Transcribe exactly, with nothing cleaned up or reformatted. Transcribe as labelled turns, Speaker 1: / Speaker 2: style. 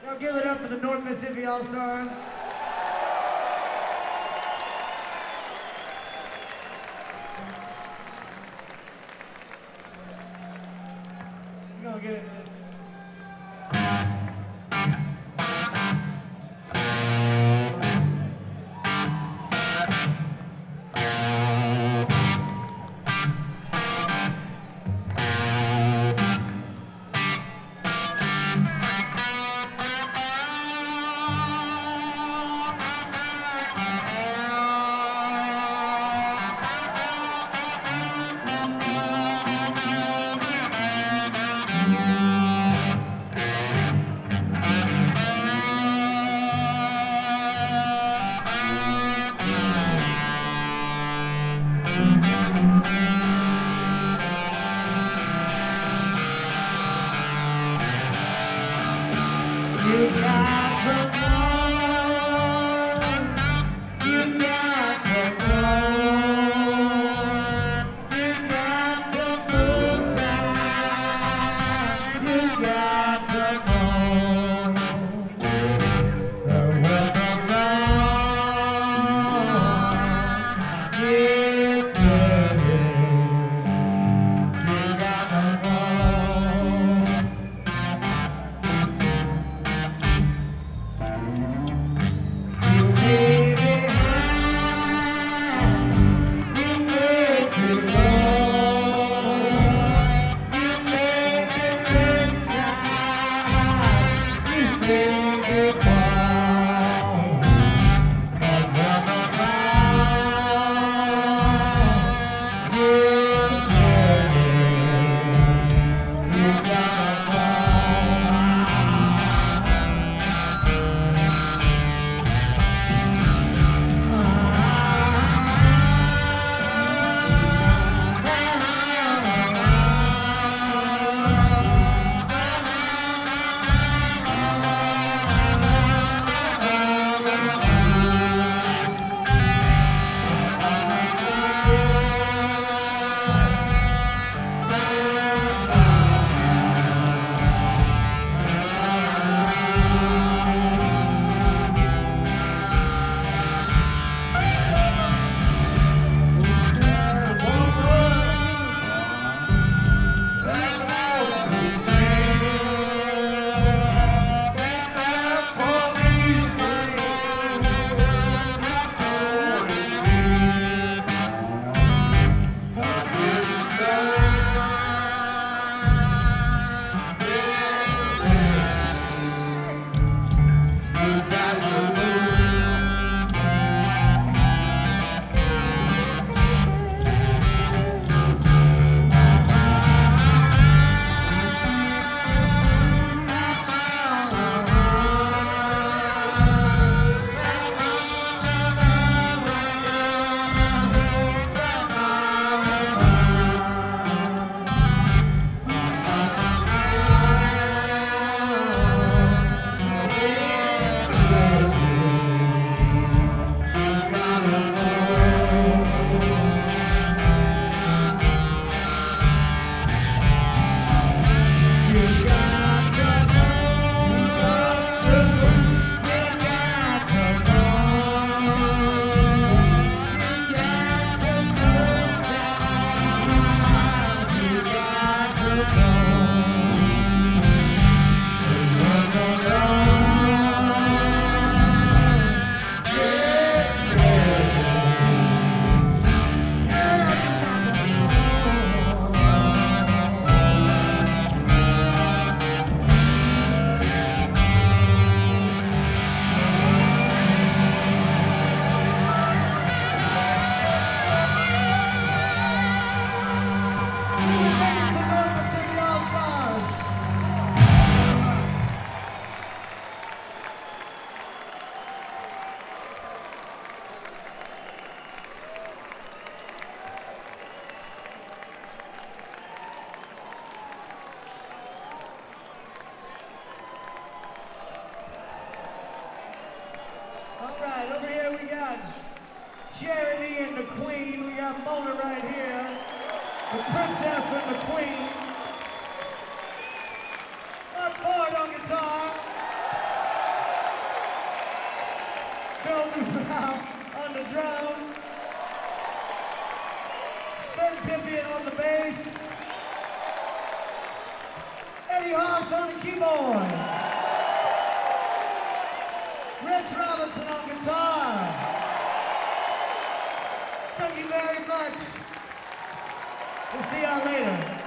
Speaker 1: Give it up for the North Mississippi All-Stars. We're gonna get into this. You got to know, you got to know, you got to move time, you got to know the world around, get ready, you got to know. Over here we got Charity and the Queen. We got Mona right here. The Princess and the Queen. Mark Ford on guitar. Bill Brown on the drums. Sven Pippian on the bass. Eddie Hawks on the keyboard. Rich Robinson on guitar. Thank you very much. We'll see y'all later.